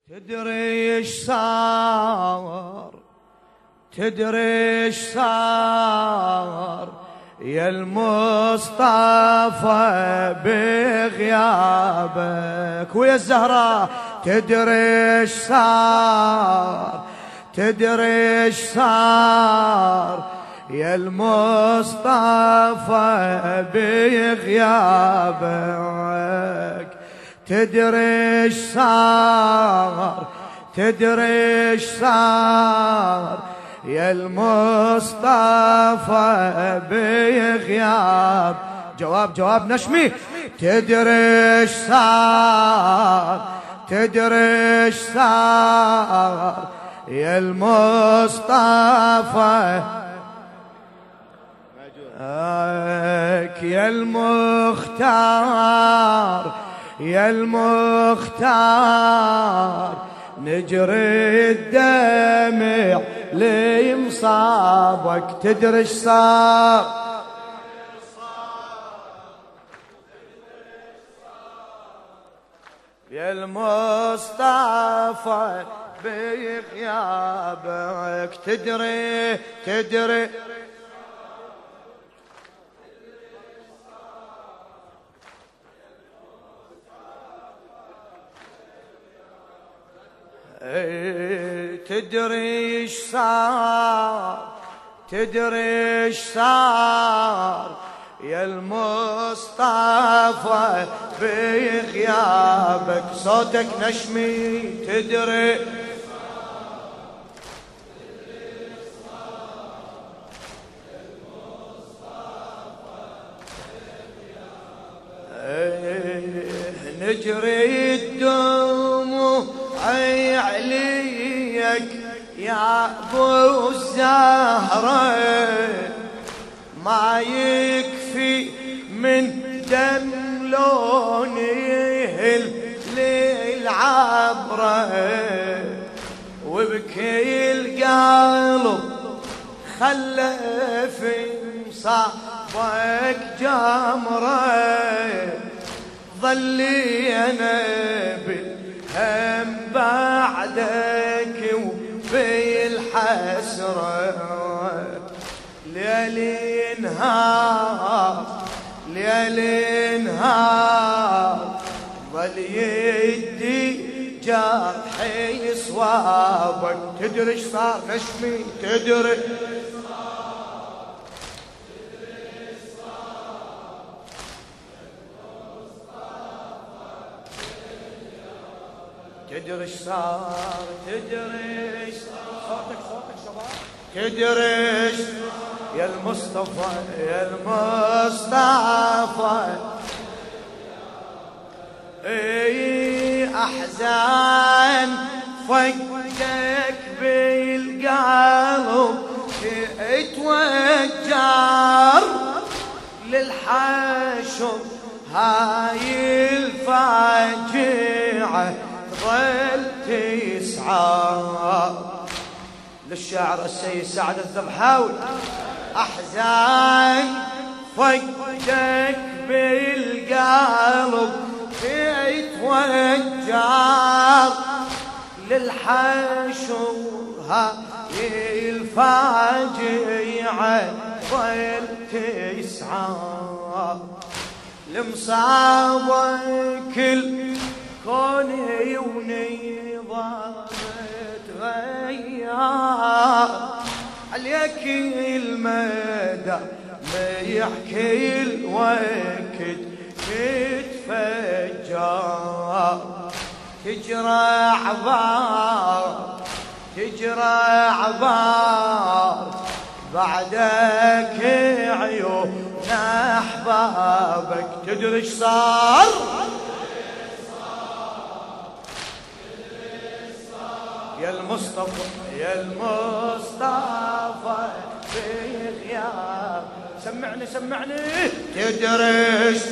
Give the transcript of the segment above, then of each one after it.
تدري ايش صار، تدري ايش صار يا المصطفى بغيابك ويا الزهراء. تدري ايش صار، تدري ايش صار يا المصطفى بغيابك. تدري ايش صار، تدري ايش صار يا المصطفى بغياب. جواب نشمي. تدري ايش صار، تدري ايش صار يا المصطفى يا المختار، يا المختار نجري الدمع لمصابك. تدري ايش صار، يا المصطفى بغيابك. تدري تدري تدري ايش صار، تدري ايش صار يا المصطفى بغيابك. صوتك نشمي. تدري نجري الدموع عليك يا ابو الزهرة، ما يكفي من دم لون يهل للعبرة، وبكي القلب خلف مصابك جمرة. ظلي انا بالهم بعدك وفي الحسرة، ليل نهار ليل نهار ظل يدي جرحي صوابك. تدري ايش صار نشمي. تدري تدري ايش صار، تدري ايش صوتك شباب. تدري ايش يا المصطفى، يا المصطفى احزان فكك بالقلب تتوجر للحشر. هاي الفاجعة ظل تسعى. للشاعر السيد سعد الذبحاوي. أحزان فكك بالقلب تتوجر للحشر. هاي الفاجعة ظل تسعى. لمصابك كوني ونظام تغير عليك المدى ما يحكي الوقت تتفجر. تجرى عبار تجرى عبار بعدك عيون احبابك. تدري ايش صار، يا المصطفى يا المصطفى بغياب. سمعني سمعني. تدري ايش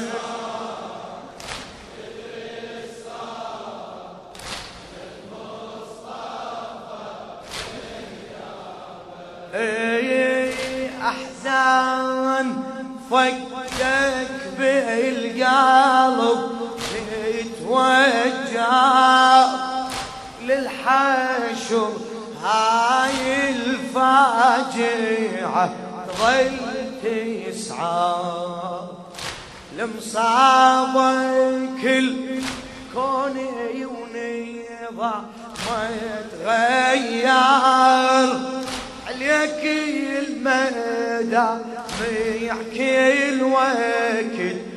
احزان فكك بالقلب تتوجع للحشر هاي الفاجعة تظل تسعى لمصابك الكون ونظام ما يتغير عليك المدى يحكي الوقت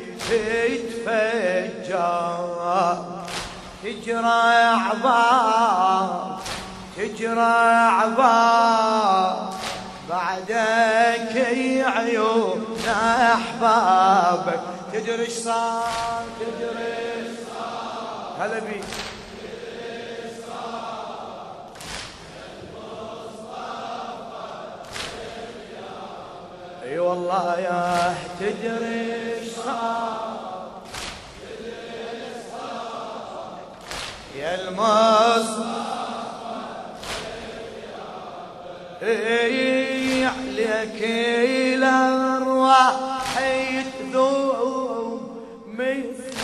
يتفجر تجرى عبار بعدك عيون احبابك تدري ايش صار هلا بي اي والله يا تدري ايش صار يا المصطفى عليك الارواح تذوب مثل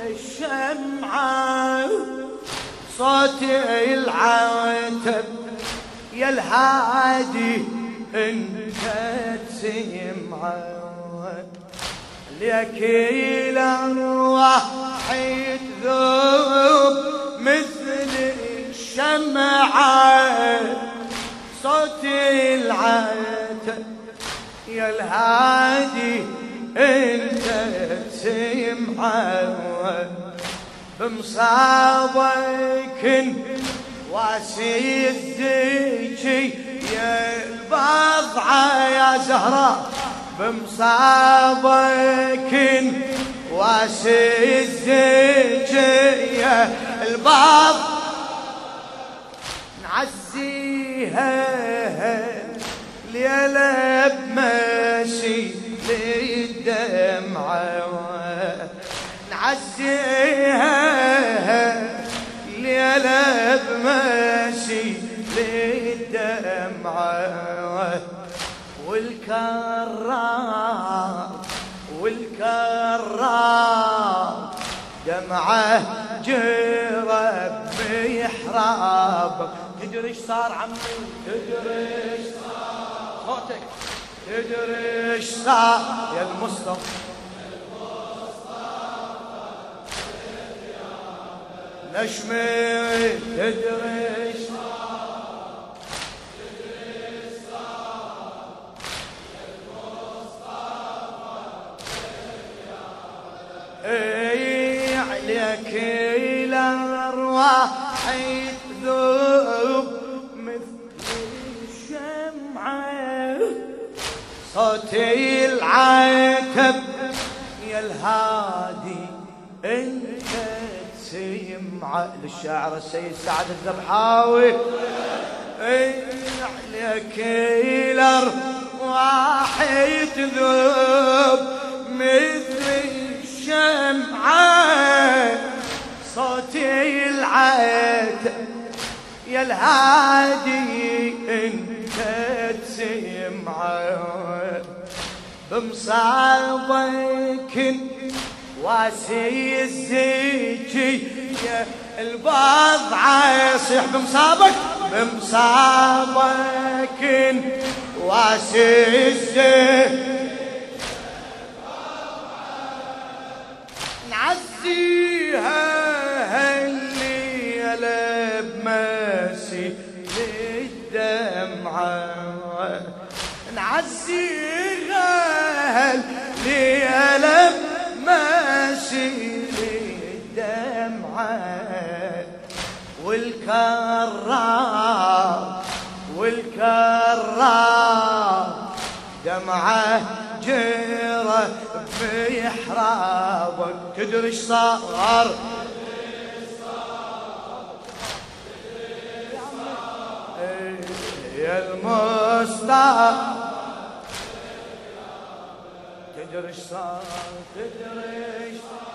الشمعة صوت العتب يا الهادي انت تسمعه عليك الارواح تذوب مثل الشمعة صوت العتب يا الهادي انت تسمعه بمصابك واسي الذكي يا البضعة يا زهراء بمصابك واسي الذكي يا البضعة نعزيها ليلة بمشي للدمعة نعزيها ليلة بمشي للدمعة والكرار دمعة جرب بيحرابك تدري ايش صار عمي تدري ايش صار صوتك تدري ايش صار يا المصطفى نشمي تدري ايش صار اي عليك الارواح تذوب مثل الشمعة صوتي العتب يا الهادي انت تسمع للشاعر السيد سعد الذبحاوي عليك الارواح تذوب مثل الشمعة صوتي العتب يا الهادي انت تسمعه بمصابك واسي الزكي يا البضعة يصيح بمصابك واسي الزكي نعزيها الليلة بمسي للدمعة نعزيها الليلة بمسي للدمعة والكرار دمعة جرى بيحرابك تدري ايش صار يا المصطفى تدري ايش صار تدري ايش صار